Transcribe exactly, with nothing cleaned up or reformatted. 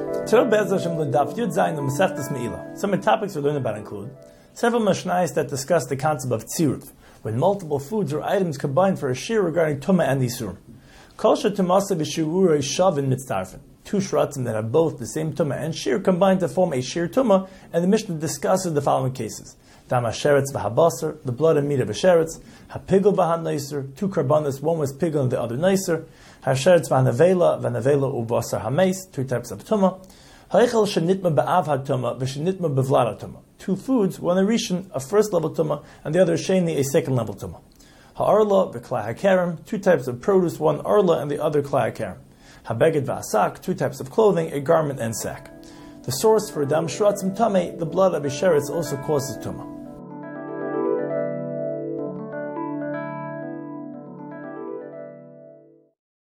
Today, Be'ez Hashem L'Daf Yud Zayin L'Masechtas Me'ilah. Some of the topics we learn about include several Mishnayos that discuss the concept of tziruf, when multiple foods or items combine for a shir regarding Tumah and Isurim. Kol she'tumasa v'shirurei shavin mitztarfin. Two shratzim that have both the same Tumah and shir combine to form a shir Tumah, and the Mishnah discusses the following cases. Dam hasheretz v'habasar, the blood and meat of a sheretz, hapigel v'han neiser, two karbanos, one was pigel and the other neiser, hasheretz v'hanavela, v'hanavela ubasar hameis, two types of Tumah, ha'echel shenitma ba'av ha'tumah, v'shenitma b'vlad ha'tumah, two foods, one a rishon, a first level Tumah, and the other sheni, a second level Tumah. Ha'arla v'klai ha'kerem, two types of produce, one arla and the other klai ha'kerem. Habeged v'asak, two types of clothing, a garment and sack. The source for dam shratzim tameh, the blood of a sheretz also causes Tumah.